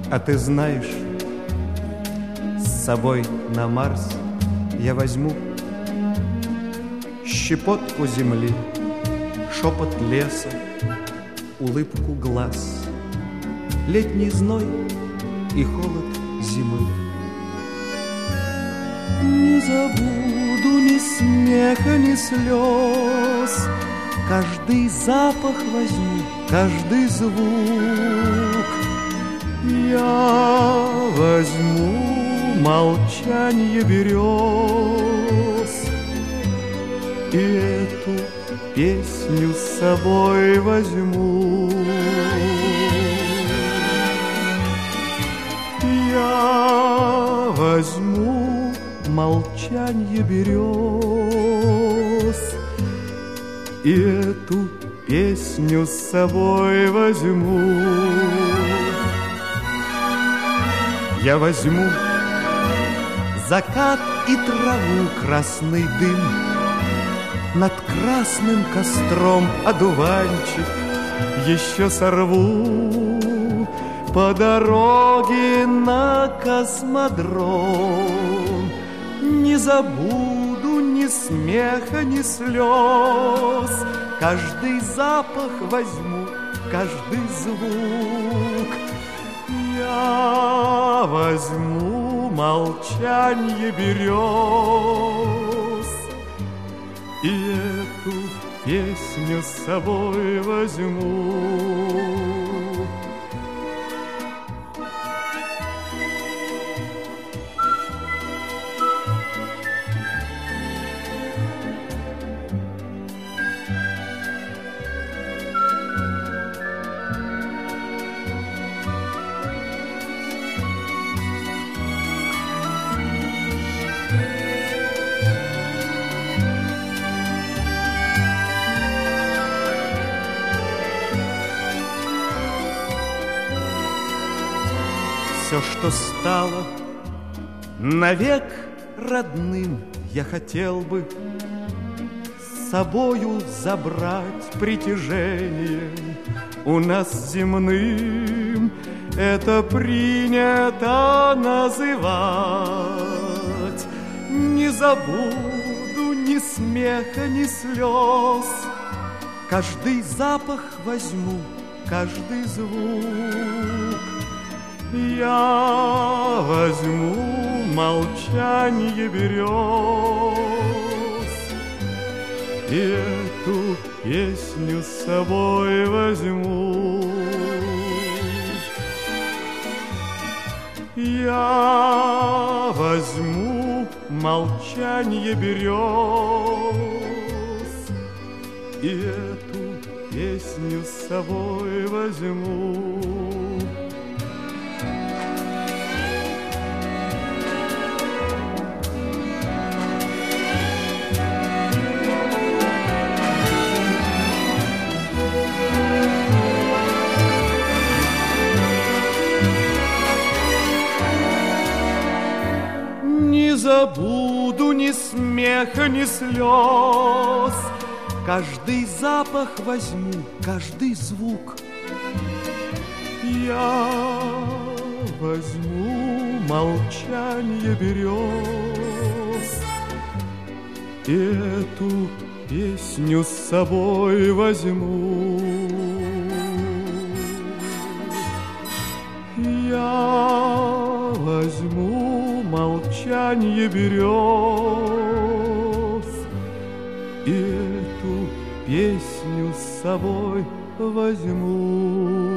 А ты знаешь, с собой на Марс я возьму щепотку земли, шепот леса, улыбку глаз, летний зной и холод зимы. Не забуду ни смеха, ни слез, каждый запах возьму, каждый звук. Я возьму молчанье берез и эту песню с собой возьму. Я возьму молчанье берез и эту песню с собой возьму. Я возьму закат и траву, красный дым, над красным костром одуванчик еще сорву по дороге на космодром. Не забуду ни смеха, ни слез, каждый запах возьму, каждый звук. Я возьму молчанье берез и эту песню с собой возьму. Все, что стало навек родным, я хотел бы с собою забрать притяжение. У нас земным это принято называть. Не забуду ни смеха, ни слез, каждый запах возьму, каждый звук. Я возьму молчанье берез и эту песню с собой возьму. Я возьму молчанье берез и эту песню с собой возьму. Не забуду ни смеха, ни слез, каждый запах возьму, каждый звук. Я возьму молчанье берез и эту песню с собой возьму. Я возьму молчанье берез и эту песню с собой возьму.